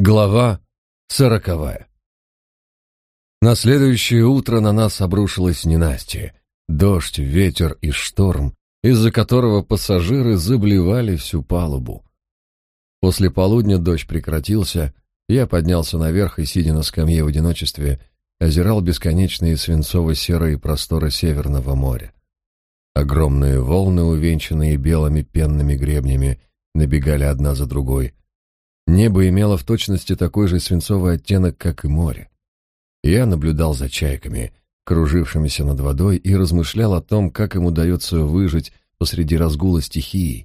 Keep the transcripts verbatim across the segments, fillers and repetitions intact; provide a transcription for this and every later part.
Глава сороковая. На следующее утро на нас обрушилось ненастье. Дождь, ветер и шторм, из-за которого пассажиры заблевали всю палубу. После полудня дождь прекратился, я поднялся наверх и, сидя на скамье в одиночестве, озирал бесконечные свинцово-серые просторы Северного моря. Огромные волны, увенчанные белыми пенными гребнями, набегали одна за другой. Небо имело в точности такой же свинцовый оттенок, как и море. Я наблюдал за чайками, кружившимися над водой, и размышлял о том, как им удается выжить посреди разгула стихии.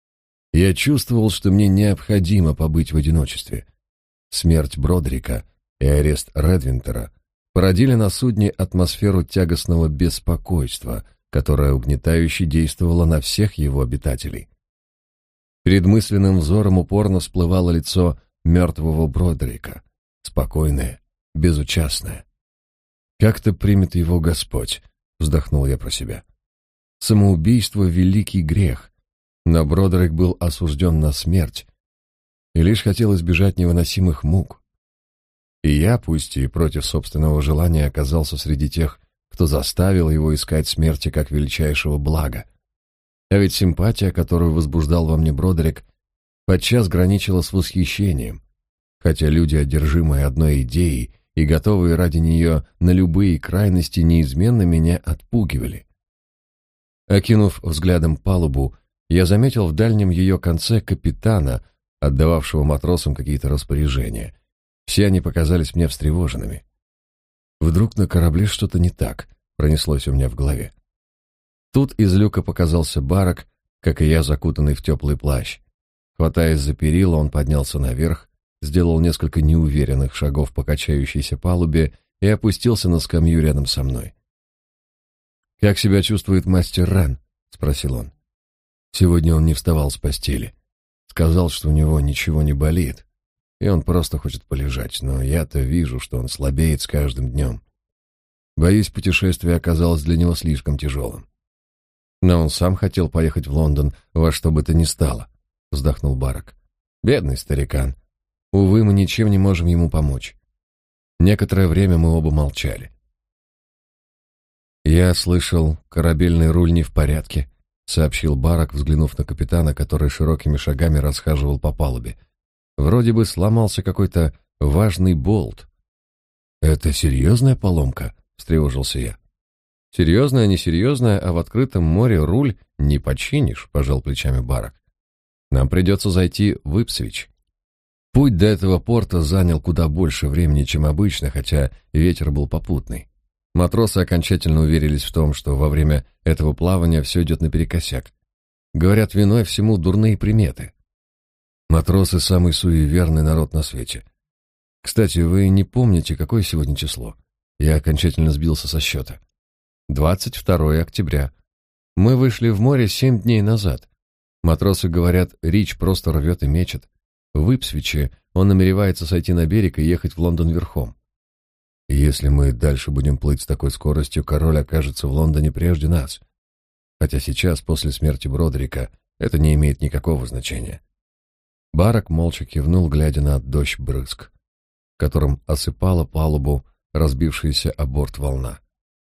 Я чувствовал, что мне необходимо побыть в одиночестве. Смерть Бродрика и арест Редвинтера породили на судне атмосферу тягостного беспокойства, которая угнетающе действовала на всех его обитателей. Перед мысленным взором упорно всплывало лицо мертвого Бродрика, спокойное, безучастное. «Как-то примет его Господь», — вздохнул я про себя. Самоубийство — великий грех, но Бродрик был осужден на смерть и лишь хотел избежать невыносимых мук. И я, пусть и против собственного желания, оказался среди тех, кто заставил его искать смерти как величайшего блага. А ведь симпатия, которую возбуждал во мне Бродрик, подчас граничила с восхищением, хотя люди, одержимые одной идеей и готовые ради нее на любые крайности, неизменно меня отпугивали. Окинув взглядом палубу, я заметил в дальнем ее конце капитана, отдававшего матросам какие-то распоряжения. Все они показались мне встревоженными. Вдруг на корабле что-то не так, пронеслось у меня в голове. Тут из люка показался Барак, как и я, закутанный в теплый плащ. Хватаясь за перила, он поднялся наверх, сделал несколько неуверенных шагов по качающейся палубе и опустился на скамью рядом со мной. «Как себя чувствует мастер Рен?» — спросил он. Сегодня он не вставал с постели. Сказал, что у него ничего не болит, и он просто хочет полежать, но я-то вижу, что он слабеет с каждым днем. Боюсь, путешествие оказалось для него слишком тяжелым. Но он сам хотел поехать в Лондон во что бы то ни стало, вздохнул Барак. Бедный старикан. Увы, мы ничем не можем ему помочь. Некоторое время мы оба молчали. Я слышал, корабельный руль не в порядке, сообщил Барак, взглянув на капитана, который широкими шагами расхаживал по палубе. Вроде бы сломался какой-то важный болт. Это серьезная поломка? Встревожился я. Серьезная, несерьезная, а в открытом море руль не починишь, пожал плечами Барак. Нам придется зайти в Ипсвич. Путь до этого порта занял куда больше времени, чем обычно, хотя ветер был попутный. Матросы окончательно уверились в том, что во время этого плавания все идет наперекосяк. Говорят, виной всему дурные приметы. Матросы — самый суеверный народ на свете. Кстати, вы не помните, какое сегодня число? Я окончательно сбился со счета. двадцать второе октября. Мы вышли в море семь дней назад. Матросы говорят, Рич просто рвет и мечет. В Ипсвиче он намеревается сойти на берег и ехать в Лондон верхом. Если мы дальше будем плыть с такой скоростью, король окажется в Лондоне прежде нас. Хотя сейчас, после смерти Бродрика, это не имеет никакого значения. Барак молча кивнул, глядя на дождь брызг, которым осыпала палубу разбившаяся о борт волна.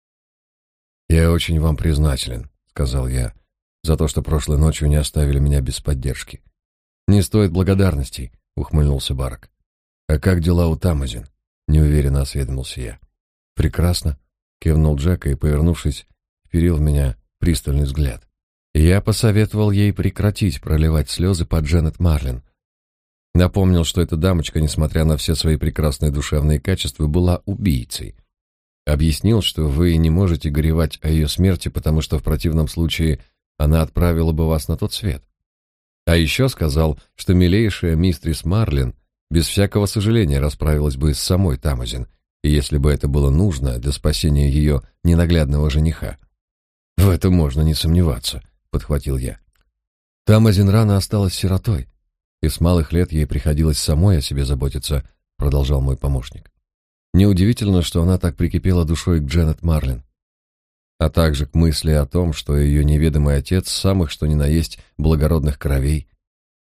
«Я очень вам признателен», — сказал я, — «за то, что прошлой ночью не оставили меня без поддержки». «Не стоит благодарностей», — ухмыльнулся Барак. «А как дела у Тамазин?» — неуверенно осведомился я. «Прекрасно», — кивнул Джек и, повернувшись, вперил в меня пристальный взгляд. Я посоветовал ей прекратить проливать слезы по Дженет Марлин. Напомнил, что эта дамочка, несмотря на все свои прекрасные душевные качества, была убийцей. Объяснил, что вы не можете горевать о ее смерти, потому что в противном случае она отправила бы вас на тот свет. А еще сказал, что милейшая мистрис Марлин без всякого сожаления расправилась бы с самой Тамазин, если бы это было нужно для спасения ее ненаглядного жениха. «В этом можно не сомневаться», — подхватил я. «Тамазин рано осталась сиротой, и с малых лет ей приходилось самой о себе заботиться», — продолжал мой помощник. «Неудивительно, что она так прикипела душой к Дженет Марлин, а также к мысли о том, что ее неведомый отец самых что ни на есть благородных кровей.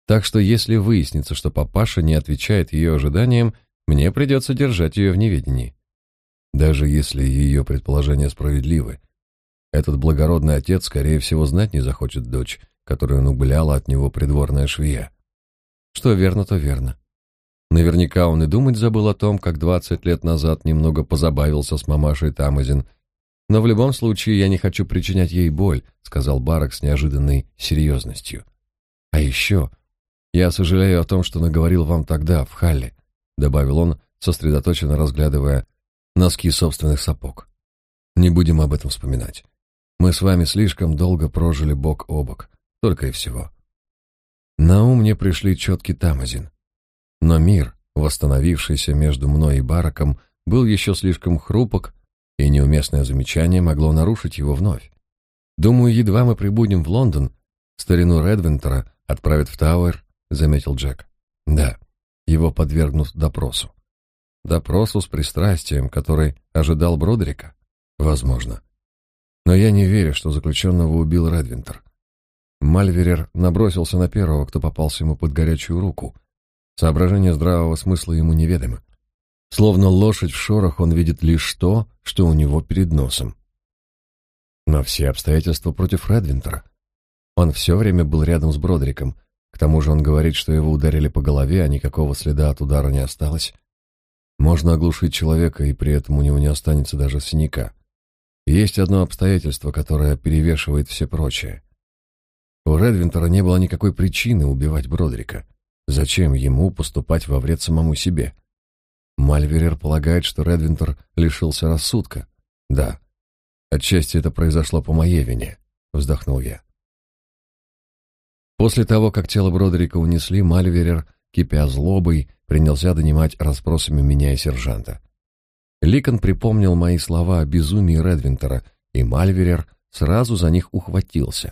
Так что если выяснится, что папаша не отвечает ее ожиданиям, мне придется держать ее в неведении. Даже если ее предположения справедливы, этот благородный отец, скорее всего, знать не захочет дочь, которую нагуляла от него придворная швея. Что верно, то верно. Наверняка он и думать забыл о том, как двадцать лет назад немного позабавился с мамашей Тамазин. Но в любом случае я не хочу причинять ей боль, сказал Барак с неожиданной серьезностью. А еще я сожалею о том, что наговорил вам тогда в Халле, добавил он, сосредоточенно разглядывая носки собственных сапог. Не будем об этом вспоминать. Мы с вами слишком долго прожили бок о бок, только и всего. На ум мне пришли четки Тамазин. Но мир, восстановившийся между мной и Бараком, был еще слишком хрупок, и неуместное замечание могло нарушить его вновь. Думаю, едва мы прибудем в Лондон, старину Редвентера отправят в Тауэр, заметил Джек. Да, его подвергнут допросу. Допросу с пристрастием, который ожидал Бродерика? Возможно. Но я не верю, что заключенного убил Редвентер. Мальверер набросился на первого, кто попался ему под горячую руку. Соображения здравого смысла ему неведомы. Словно лошадь в шорох, он видит лишь то, что у него перед носом. Но все обстоятельства против Редвентера. Он все время был рядом с Бродериком. К тому же он говорит, что его ударили по голове, а никакого следа от удара не осталось. Можно оглушить человека, и при этом у него не останется даже синяка. Есть одно обстоятельство, которое перевешивает все прочее. У Редвентера не было никакой причины убивать Бродерика. Зачем ему поступать во вред самому себе? Мальверер полагает, что Редвентер лишился рассудка. Да, отчасти это произошло по моей вине, вздохнул я. После того, как тело Бродерика унесли, Мальверер, кипя злобой, принялся донимать расспросами меня и сержанта. Ликон припомнил мои слова о безумии Редвентера, и Мальверер сразу за них ухватился.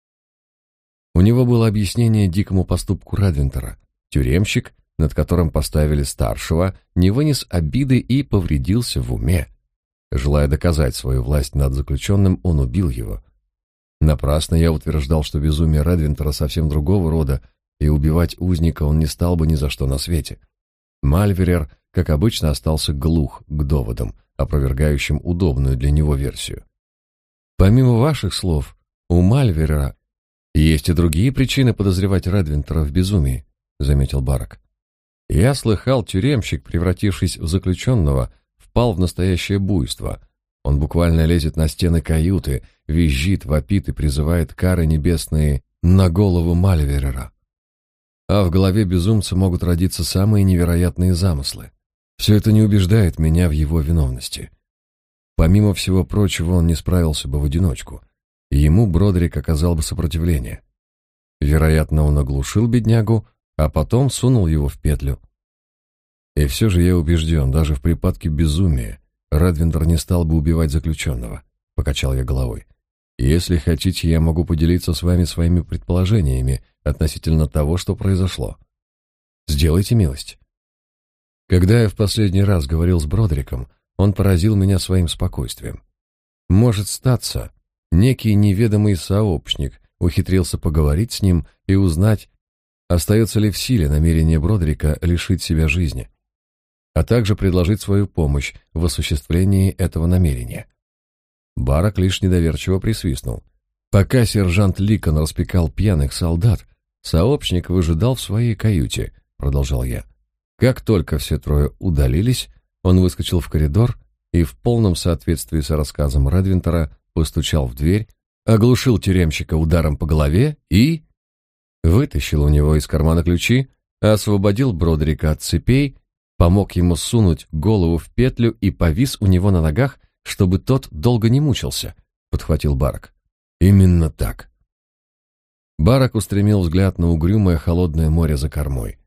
У него было объяснение дикому поступку Редвентера. Тюремщик, над которым поставили старшего, не вынес обиды и повредился в уме. Желая доказать свою власть над заключенным, он убил его. Напрасно я утверждал, что безумие Редвентера совсем другого рода, и убивать узника он не стал бы ни за что на свете. Мальверер, как обычно, остался глух к доводам, опровергающим удобную для него версию. Помимо ваших слов, у Мальверера есть и другие причины подозревать Редвентера в безумии, заметил Барак. Я слыхал, тюремщик, превратившись в заключенного, впал в настоящее буйство. Он буквально лезет на стены каюты, визжит, вопит и призывает кары небесные на голову Мальверера. А в голове безумца могут родиться самые невероятные замыслы. Все это не убеждает меня в его виновности. Помимо всего прочего, он не справился бы в одиночку, и ему Бродерик оказал бы сопротивление. Вероятно, он оглушил беднягу, а потом сунул его в петлю. И все же я убежден, даже в припадке безумия Редвентер не стал бы убивать заключенного, покачал я головой. Если хотите, я могу поделиться с вами своими предположениями относительно того, что произошло. Сделайте милость. Когда я в последний раз говорил с Бродериком, он поразил меня своим спокойствием. Может статься, некий неведомый сообщник ухитрился поговорить с ним и узнать, остается ли в силе намерение Бродерика лишить себя жизни, а также предложить свою помощь в осуществлении этого намерения. Барак лишь недоверчиво присвистнул. Пока сержант Ликон распекал пьяных солдат, сообщник выжидал в своей каюте, продолжал я. Как только все трое удалились, он выскочил в коридор и в полном соответствии с рассказом Редвентера постучал в дверь, оглушил тюремщика ударом по голове и вытащил у него из кармана ключи, освободил Бродерика от цепей, помог ему сунуть голову в петлю и повис у него на ногах, чтобы тот долго не мучился, подхватил Барак. Именно так. Барак устремил взгляд на угрюмое холодное море за кормой.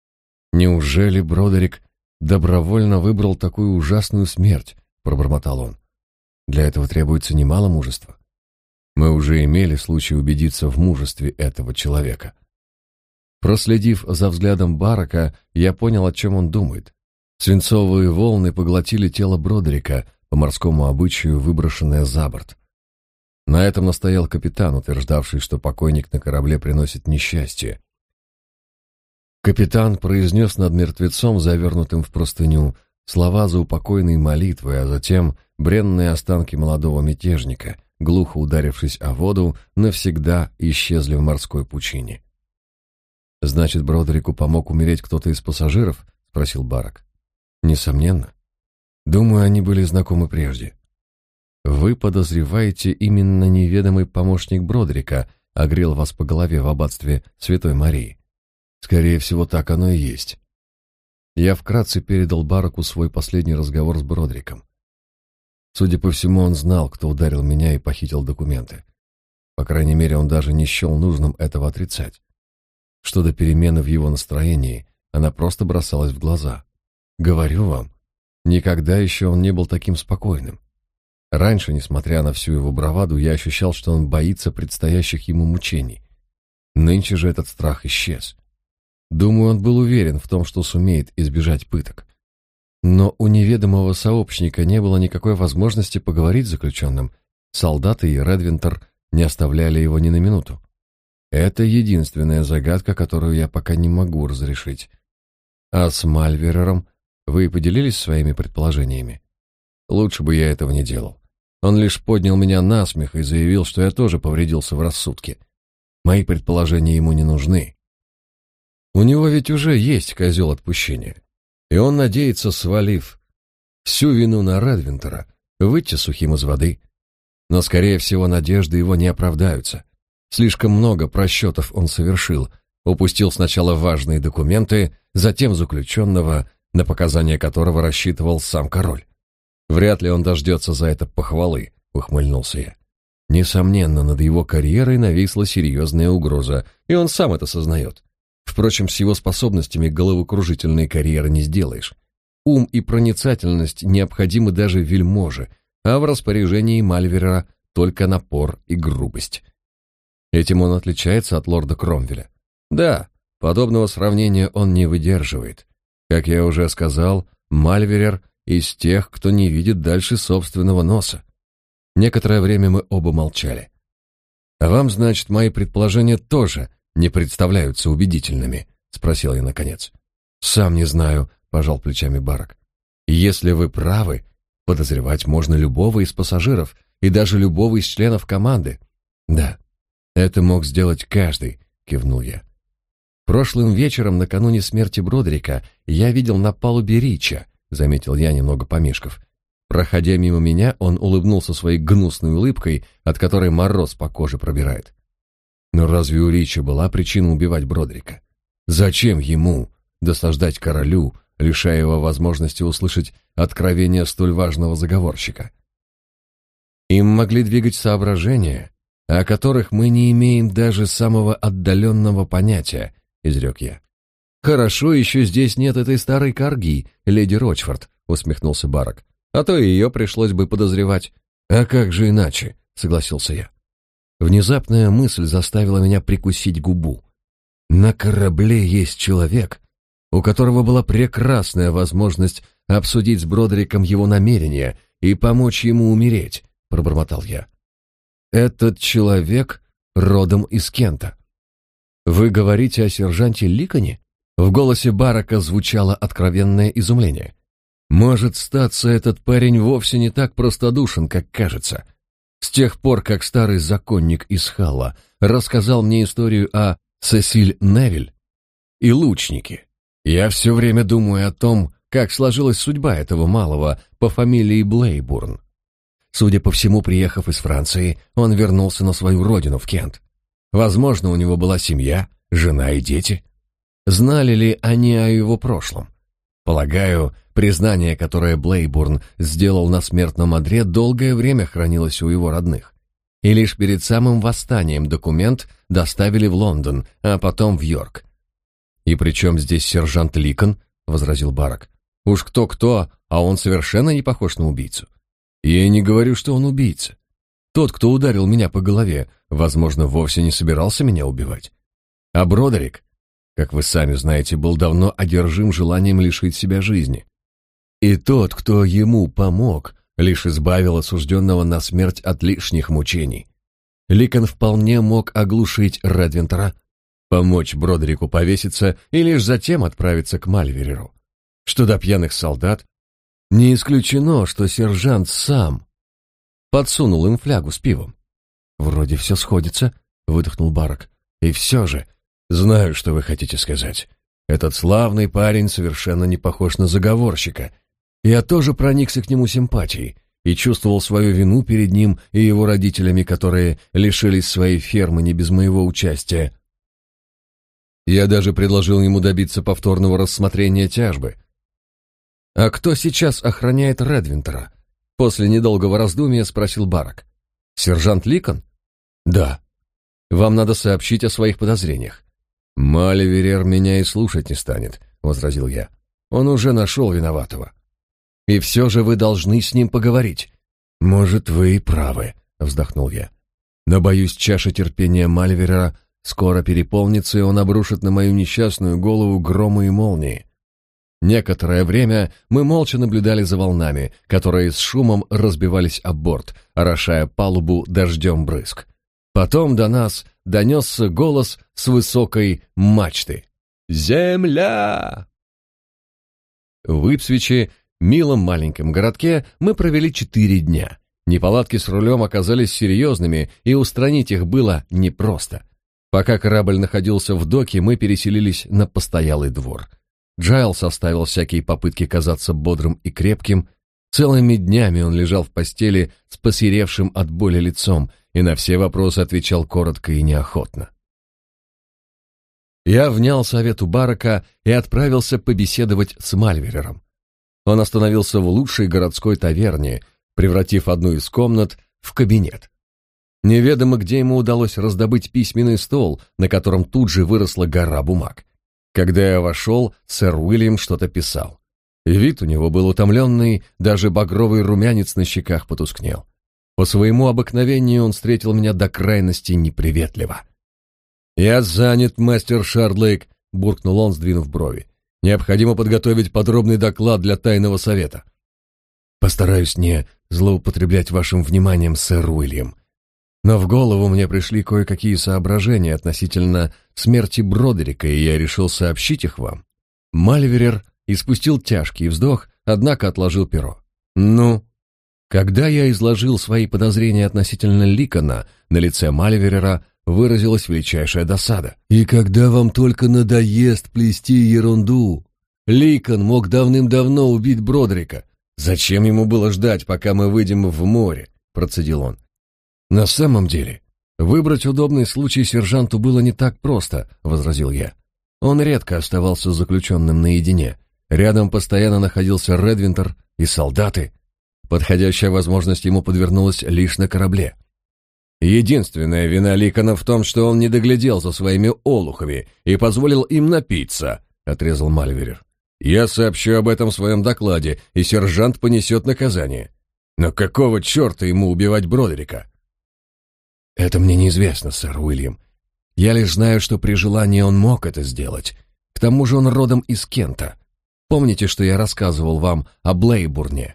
Неужели Бродерик добровольно выбрал такую ужасную смерть, пробормотал он. Для этого требуется немало мужества. Мы уже имели случай убедиться в мужестве этого человека. Проследив за взглядом Барака, я понял, о чем он думает. Свинцовые волны поглотили тело Бродерика, по морскому обычаю выброшенное за борт. На этом настоял капитан, утверждавший, что покойник на корабле приносит несчастье. Капитан произнес над мертвецом, завернутым в простыню, слова заупокойной молитвы, а затем бренные останки молодого мятежника, глухо ударившись о воду, навсегда исчезли в морской пучине. «Значит, Бродрику помог умереть кто-то из пассажиров?» — спросил Барак. «Несомненно. Думаю, они были знакомы прежде». «Вы подозреваете, именно неведомый помощник Бродрика огрел вас по голове в аббатстве Святой Марии?» «Скорее всего, так оно и есть». Я вкратце передал Бараку свой последний разговор с Бродриком. Судя по всему, он знал, кто ударил меня и похитил документы. По крайней мере, он даже не счел нужным этого отрицать. Что до перемены в его настроении, она просто бросалась в глаза. Говорю вам, никогда еще он не был таким спокойным. Раньше, несмотря на всю его браваду, я ощущал, что он боится предстоящих ему мучений. Нынче же этот страх исчез. Думаю, он был уверен в том, что сумеет избежать пыток. Но у неведомого сообщника не было никакой возможности поговорить с заключенным. Солдаты и Редвинтер не оставляли его ни на минуту. Это единственная загадка, которую я пока не могу разрешить. А с Мальверером вы поделились своими предположениями? Лучше бы я этого не делал. Он лишь поднял меня на смех и заявил, что я тоже повредился в рассудке. Мои предположения ему не нужны. У него ведь уже есть козел отпущения, и он надеется, свалив всю вину на Редвинтера, выйти сухим из воды. Но, скорее всего, надежды его не оправдаются. Слишком много просчетов он совершил, упустил сначала важные документы, затем заключенного, на показания которого рассчитывал сам король. Вряд ли он дождется за это похвалы, ухмыльнулся я. Несомненно, над его карьерой нависла серьезная угроза, и он сам это сознает. Впрочем, с его способностями головокружительной карьеры не сделаешь. Ум и проницательность необходимы даже вельможе, а в распоряжении Мальверера только напор и грубость. Этим он отличается от лорда Кромвеля. Да, подобного сравнения он не выдерживает. Как я уже сказал, Мальверер из тех, кто не видит дальше собственного носа. Некоторое время мы оба молчали. «А вам, значит, мои предположения тоже не представляются убедительными?» — спросил я наконец. «Сам не знаю», — пожал плечами Барак. «Если вы правы, подозревать можно любого из пассажиров и даже любого из членов команды». «Да, это мог сделать каждый», — кивнул я. «Прошлым вечером, накануне смерти Бродрика, я видел на палубе Рича», — заметил я, немного помешков. Проходя мимо меня, он улыбнулся своей гнусной улыбкой, от которой мороз по коже пробирает. Но разве у Рича была причина убивать Бродрика? Зачем ему досаждать королю, лишая его возможности услышать откровения столь важного заговорщика? Им могли двигать соображения, о которых мы не имеем даже самого отдаленного понятия, изрек я. Хорошо, еще здесь нет этой старой корги, леди Рочфорд, усмехнулся Барак. А то и ее пришлось бы подозревать. А как же иначе, согласился я. Внезапная мысль заставила меня прикусить губу. На корабле есть человек, у которого была прекрасная возможность обсудить с Бродриком его намерения и помочь ему умереть, пробормотал я. Этот человек родом из Кента. Вы говорите о сержанте Ликоне? В голосе Барака звучало откровенное изумление. Может, статься, этот парень вовсе не так простодушен, как кажется. С тех пор, как старый законник из Халла рассказал мне историю о Сесиль Невиль и лучнике, я все время думаю о том, как сложилась судьба этого малого по фамилии Блейбурн. Судя по всему, приехав из Франции, он вернулся на свою родину, в Кент. Возможно, у него была семья, жена и дети. Знали ли они о его прошлом? Полагаю, признание, которое Блейбурн сделал на смертном одре, долгое время хранилось у его родных. И лишь перед самым восстанием документ доставили в Лондон, а потом в Йорк. «И при чем здесь сержант Ликон?» — возразил Барак. «Уж кто-кто, а он совершенно не похож на убийцу. Я не говорю, что он убийца. Тот, кто ударил меня по голове, возможно, вовсе не собирался меня убивать. А Бродерик, как вы сами знаете, был давно одержим желанием лишить себя жизни. И тот, кто ему помог, лишь избавил осужденного на смерть от лишних мучений. Ликон вполне мог оглушить Редвинтера, Помочь Бродерику повеситься и лишь затем отправиться к Мальвереру. Что до пьяных солдат, не исключено, что сержант сам подсунул им флягу с пивом. «Вроде все сходится», — выдохнул Барак. «И все же, знаю, что вы хотите сказать. Этот славный парень совершенно не похож на заговорщика. Я тоже проникся к нему симпатией и чувствовал свою вину перед ним и его родителями, которые лишились своей фермы не без моего участия. Я даже предложил ему добиться повторного рассмотрения тяжбы. «А кто сейчас охраняет Редвинтера?» После недолгого раздумья спросил Барак. «Сержант Ликон?» «Да. Вам надо сообщить о своих подозрениях». «Мальверер меня и слушать не станет», — возразил я. «Он уже нашел виноватого». «И все же вы должны с ним поговорить». «Может, вы и правы», — вздохнул я. «Но, боюсь, чаша терпения Мальверера скоро переполнится, и он обрушит на мою несчастную голову громы и молнии». Некоторое время мы молча наблюдали за волнами, которые с шумом разбивались об борт, орошая палубу дождем брызг. Потом до нас донесся голос с высокой мачты. «Земля!» В Ипсвиче, милом маленьком городке, мы провели четыре дня. Неполадки с рулем оказались серьезными, и устранить их было непросто. Пока корабль находился в доке, мы переселились на постоялый двор. Джайлс оставил всякие попытки казаться бодрым и крепким. Целыми днями он лежал в постели с посеревшим от боли лицом и на все вопросы отвечал коротко и неохотно. Я внял совету Барака и отправился побеседовать с Мальверером. Он остановился в лучшей городской таверне, превратив одну из комнат в кабинет. Неведомо, где ему удалось раздобыть письменный стол, на котором тут же выросла гора бумаг. Когда я вошел, сэр Уильям что-то писал. Вид у него был утомленный, даже багровый румянец на щеках потускнел. По своему обыкновению он встретил меня до крайности неприветливо. «Я занят, мастер Шардлейк», — буркнул он, сдвинув брови. «Необходимо подготовить подробный доклад для тайного совета». «Постараюсь не злоупотреблять вашим вниманием, сэр Уильям. Но в голову мне пришли кое-какие соображения относительно смерти Бродерика, и я решил сообщить их вам». Мальверер испустил тяжкий вздох, однако отложил перо. «Ну?» Когда я изложил свои подозрения относительно Ликона, на лице Мальверера выразилась величайшая досада. «И когда вам только надоест плести ерунду? Ликон мог давным-давно убить Бродерика. Зачем ему было ждать, пока мы выйдем в море?» — процедил он. «На самом деле, выбрать удобный случай сержанту было не так просто», — возразил я. Он редко оставался заключенным наедине. Рядом постоянно находился Редвинтер и солдаты. Подходящая возможность ему подвернулась лишь на корабле. Единственная вина Ликона в том, что он не доглядел за своими олухами и позволил им напиться, — отрезал Мальверер. «Я сообщу об этом в своем докладе, и сержант понесет наказание. Но какого черта ему убивать Бродерика?» «Это мне неизвестно, сэр Уильям. Я лишь знаю, что при желании он мог это сделать. К тому же он родом из Кента. Помните, что я рассказывал вам о Блейбурне?»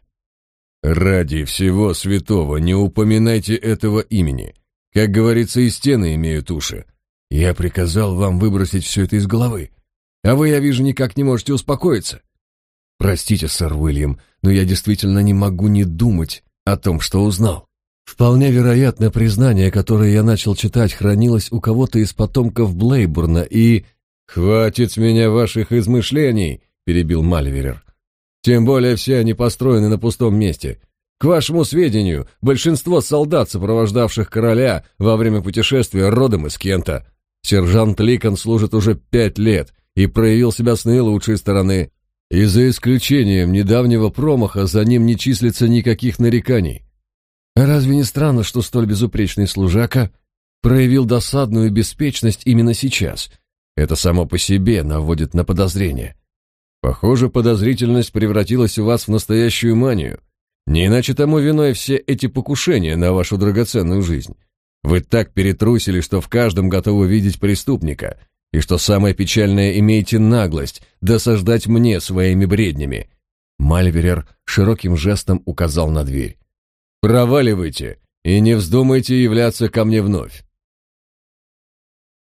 «Ради всего святого не упоминайте этого имени. Как говорится, и стены имеют уши. Я приказал вам выбросить все это из головы. А вы, я вижу, никак не можете успокоиться». «Простите, сэр Уильям, но я действительно не могу не думать о том, что узнал. Вполне вероятно, признание, которое я начал читать, хранилось у кого-то из потомков Блейбурна и...» «Хватит с меня ваших измышлений», — перебил Мальверер. «Тем более все они построены на пустом месте. К вашему сведению, большинство солдат, сопровождавших короля во время путешествия, родом из Кента. Сержант Ликон служит уже пять лет и проявил себя с наилучшей стороны. И за исключением недавнего промаха за ним не числится никаких нареканий. Разве не странно, что столь безупречный служака проявил досадную беспечность именно сейчас? Это само по себе наводит на подозрение. Похоже, подозрительность превратилась у вас в настоящую манию. Не иначе тому виной все эти покушения на вашу драгоценную жизнь. Вы так перетрусили, что в каждом готовы видеть преступника, и что самое печальное, имеете наглость досаждать мне своими бреднями». Мальверер широким жестом указал на дверь. «Проваливайте и не вздумайте являться ко мне вновь».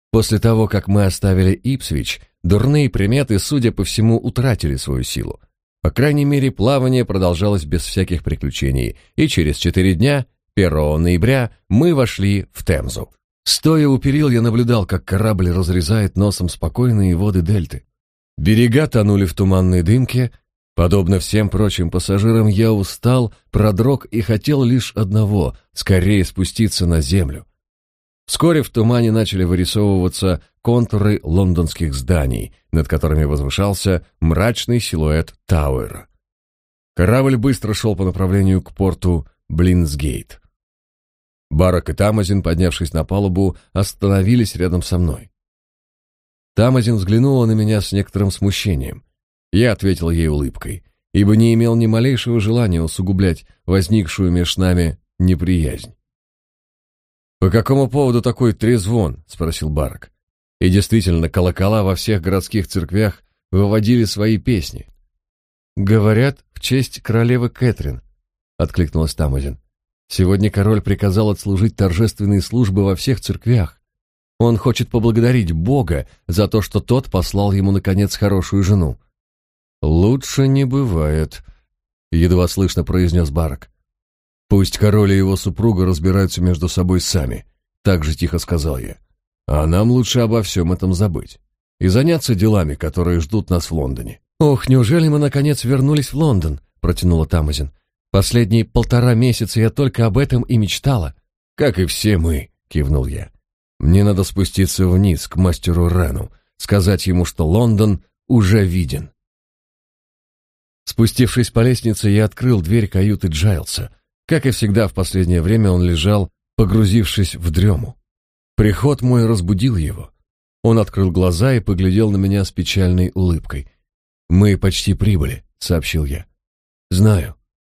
После того, как мы оставили Ипсвич, дурные приметы, судя по всему, утратили свою силу. По крайней мере, плавание продолжалось без всяких приключений, и через четыре дня, первого ноября, мы вошли в Темзу. Стоя у перил, я наблюдал, как корабль разрезает носом спокойные воды дельты. Берега тонули в туманной дымке. Подобно всем прочим пассажирам, я устал, продрог и хотел лишь одного — скорее спуститься на землю. Вскоре в тумане начали вырисовываться контуры лондонских зданий, над которыми возвышался мрачный силуэт Тауэра. Корабль быстро шел по направлению к порту Блинсгейт. Барак и Тамазин, поднявшись на палубу, остановились рядом со мной. Тамазин взглянула на меня с некоторым смущением. Я ответил ей улыбкой, ибо не имел ни малейшего желания усугублять возникшую меж нами неприязнь. «По какому поводу такой трезвон?» — спросил Барак. И действительно, колокола во всех городских церквях выводили свои песни. «Говорят, в честь королевы Кэтрин», — откликнулась Тамазин. «Сегодня король приказал отслужить торжественные службы во всех церквях. Он хочет поблагодарить Бога за то, что тот послал ему, наконец, хорошую жену». «Лучше не бывает», — едва слышно произнес Барак. «Пусть король и его супруга разбираются между собой сами», — так же тихо сказал я. «А нам лучше обо всем этом забыть и заняться делами, которые ждут нас в Лондоне». «Ох, неужели мы, наконец, вернулись в Лондон?» — протянула Тамазин. «Последние полтора месяца я только об этом и мечтала». «Как и все мы», — кивнул я. «Мне надо спуститься вниз к мастеру Рену, сказать ему, что Лондон уже виден». Спустившись по лестнице, я открыл дверь каюты Джайлса. Как и всегда в последнее время он лежал, погрузившись в дрему. Приход мой разбудил его. Он открыл глаза и поглядел на меня с печальной улыбкой. «Мы почти прибыли», — сообщил я. «Знаю.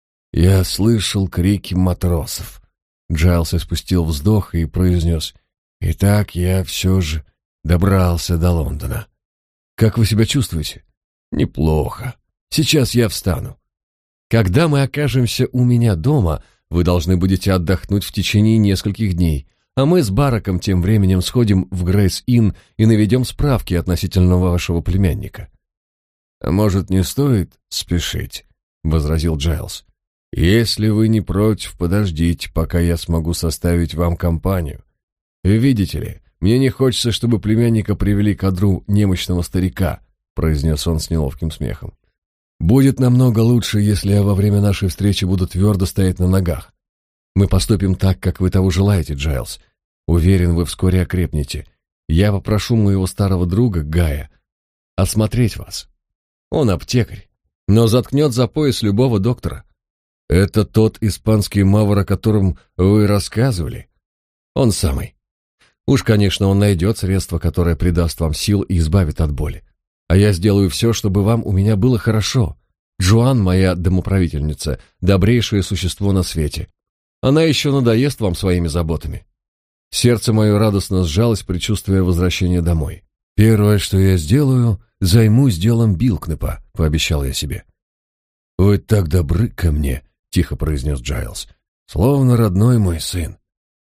Я слышал крики матросов». Джайлс испустил вздох и произнес: «Итак, я все же добрался до Лондона». «Как вы себя чувствуете?» «Неплохо. Сейчас я встану. Когда мы окажемся у меня дома, вы должны будете отдохнуть в течение нескольких дней, а мы с Бараком тем временем сходим в Грейс-Инн и наведем справки относительно вашего племянника». «А может, не стоит спешить?» — возразил Джайлс. «Если вы не против, подождите, пока я смогу составить вам компанию. Видите ли, мне не хочется, чтобы племянника привели к одру немощного старика», — произнес он с неловким смехом. «Будет намного лучше, если я во время нашей встречи буду твердо стоять на ногах. Мы поступим так, как вы того желаете, Джайлс. Уверен, вы вскоре окрепнете. Я попрошу моего старого друга Гая осмотреть вас. Он аптекарь, но заткнет за пояс любого доктора». «Это тот испанский мавр, о котором вы рассказывали?» «Он самый. Уж, конечно, он найдет средство, которое придаст вам сил и избавит от боли. А я сделаю все, чтобы вам у меня было хорошо. Джоан, моя домоправительница, добрейшее существо на свете. Она еще надоест вам своими заботами». Сердце мое радостно сжалось, предчувствуя возвращение домой. «Первое, что я сделаю, займусь делом Билкнепа», — пообещал я себе. «Вы так добры ко мне», — тихо произнес Джайлс, — «словно родной мой сын».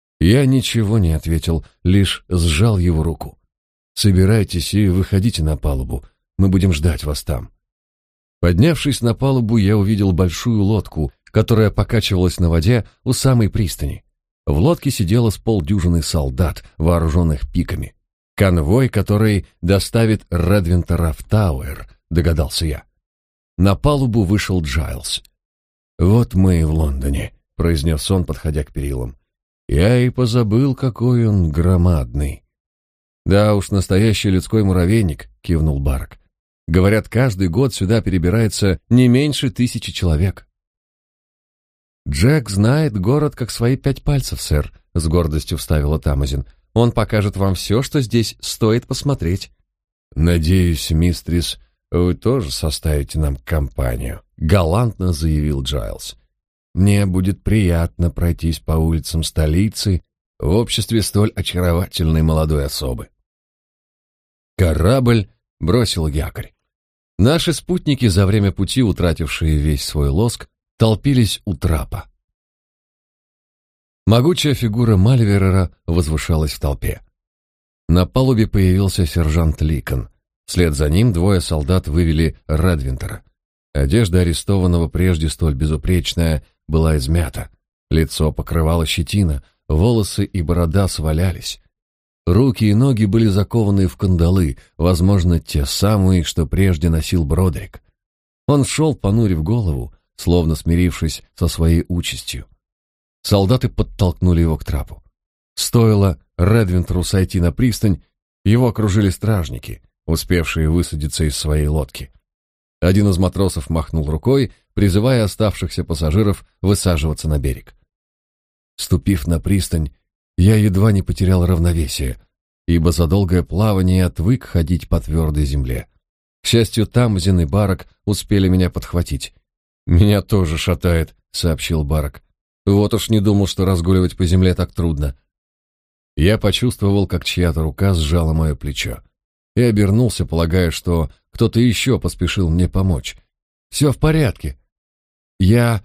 Я ничего не ответил, лишь сжал его руку. «Собирайтесь и выходите на палубу. Мы будем ждать вас там». Поднявшись на палубу, я увидел большую лодку, которая покачивалась на воде у самой пристани. В лодке сидело с полдюжины солдат, вооруженных пиками. Конвой, который доставит Редвинтера в Тауэр, догадался я. На палубу вышел Джайлс. «Вот мы и в Лондоне», — произнес он, подходя к перилам. «Я и позабыл, какой он громадный». «Да уж, настоящий людской муравейник», — кивнул Барак. «Говорят, каждый год сюда перебирается не меньше тысячи человек». «Джек знает город как свои пять пальцев, сэр», — с гордостью вставила Тамазин. «Он покажет вам все, что здесь стоит посмотреть». «Надеюсь, мистрис, вы тоже составите нам компанию», — галантно заявил Джайлс. «Мне будет приятно пройтись по улицам столицы в обществе столь очаровательной молодой особы». Корабль бросил якорь. Наши спутники, за время пути утратившие весь свой лоск, толпились у трапа. Могучая фигура Мальверера возвышалась в толпе. На палубе появился сержант Ликон. Вслед за ним двое солдат вывели Редвинтера. Одежда арестованного, прежде столь безупречная, была измята. Лицо покрывало щетина, волосы и борода свалялись. Руки и ноги были закованы в кандалы, возможно, те самые, что прежде носил Бродерик. Он шел, понурив голову, словно смирившись со своей участью. Солдаты подтолкнули его к трапу. Стоило Редвинтеру сойти на пристань, его окружили стражники, успевшие высадиться из своей лодки. Один из матросов махнул рукой, призывая оставшихся пассажиров высаживаться на берег. Ступив на пристань, я едва не потерял равновесие, ибо за долгое плавание отвык ходить по твердой земле. К счастью, Тамзин и Барак успели меня подхватить. «Меня тоже шатает», — сообщил Барак. «Вот уж не думал, что разгуливать по земле так трудно». Я почувствовал, как чья-то рука сжала мое плечо, и обернулся, полагая, что кто-то еще поспешил мне помочь. «Все в порядке». Я...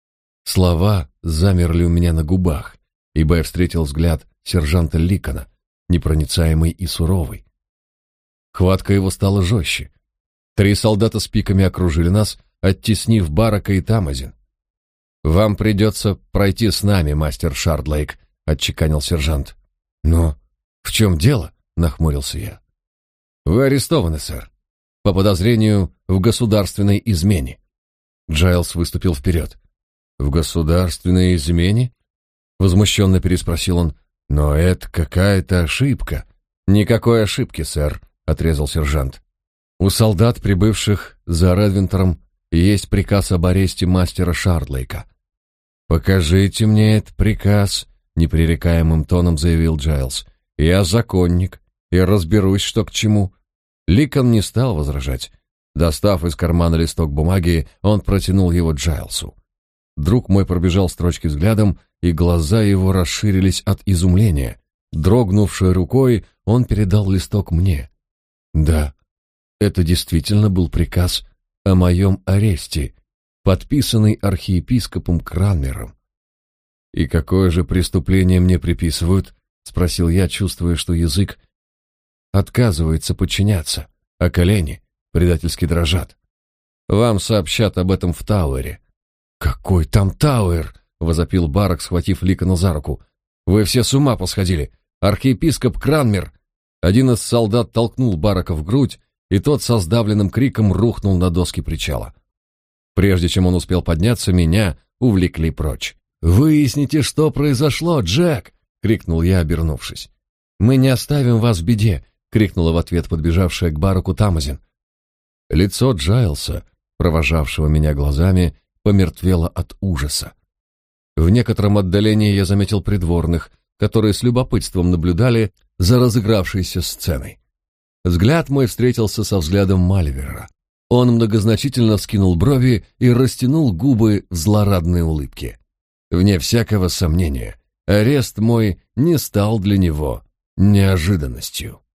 Слова замерли у меня на губах, ибо я встретил взгляд сержанта Ликона, непроницаемый и суровый. Хватка его стала жестче. Три солдата с пиками окружили нас, оттеснив Барака и Тамазин. «Вам придется пройти с нами, мастер Шардлейк», — отчеканил сержант. «Но в чем дело?» — нахмурился я. «Вы арестованы, сэр, по подозрению в государственной измене». Джайлс выступил вперед. «В государственной измене?» — возмущенно переспросил он. «Но это какая-то ошибка». «Никакой ошибки, сэр», — отрезал сержант. «У солдат, прибывших за Редвинтером, есть приказ об аресте мастера Шардлейка». «Покажите мне этот приказ», — непререкаемым тоном заявил Джайлс. «Я законник и разберусь, что к чему». Ликон не стал возражать. Достав из кармана листок бумаги, он протянул его Джайлсу. Друг мой пробежал строчки взглядом, и глаза его расширились от изумления. Дрогнувшей рукой, он передал листок мне. Да, это действительно был приказ о моем аресте, подписанный архиепископом Кранмером. «И какое же преступление мне приписывают?» — спросил я, чувствуя, что язык отказывается подчиняться, а колени предательски дрожат. «Вам сообщат об этом в Тауэре». «Какой там Тауэр?» — возопил Барак, схватив Ликона за руку. «Вы все с ума посходили! Архиепископ Кранмер!» Один из солдат толкнул Барака в грудь, и тот со сдавленным криком рухнул на доски причала. Прежде чем он успел подняться, меня увлекли прочь. «Выясните, что произошло, Джек!» — крикнул я, обернувшись. «Мы не оставим вас в беде!» — крикнула в ответ подбежавшая к Бараку Тамазин. Лицо Джайлса, провожавшего меня глазами, помертвело от ужаса. В некотором отдалении я заметил придворных, которые с любопытством наблюдали за разыгравшейся сценой. Взгляд мой встретился со взглядом Мальвера. Он многозначительно вскинул брови и растянул губы в злорадной улыбке. Вне всякого сомнения, арест мой не стал для него неожиданностью.